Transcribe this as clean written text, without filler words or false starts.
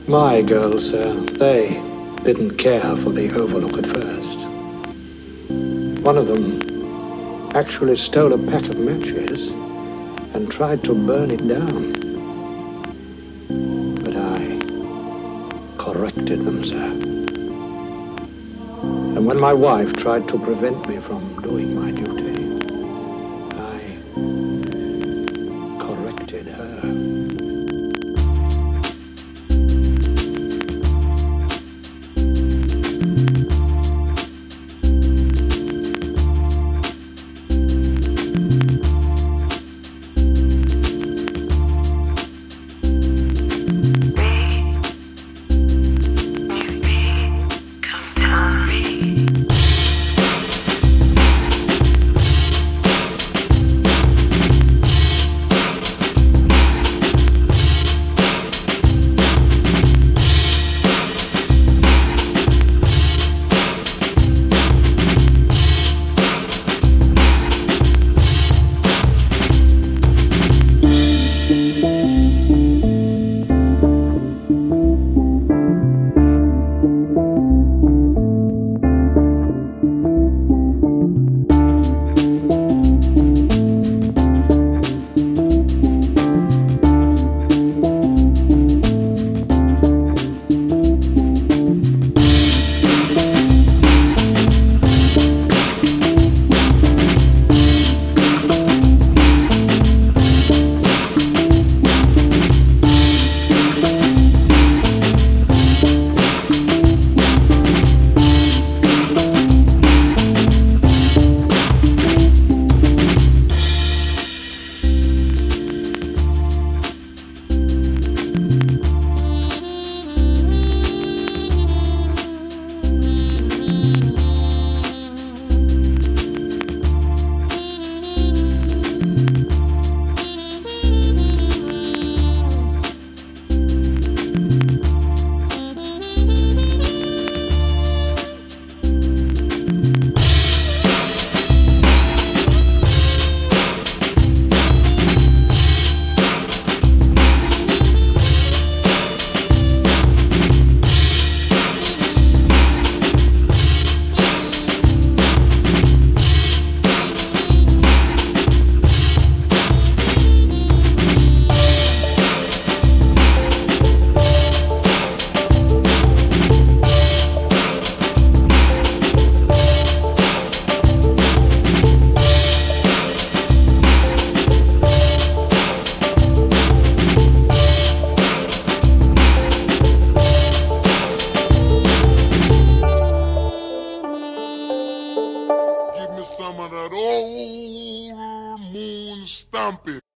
My girls, they didn't care for the Overlook at first. One of them actually stole a pack of matches and tried to burn it down. But I corrected them, sir. And when my wife tried to prevent me from doing my duty, I corrected her. Some of that old moon stomping.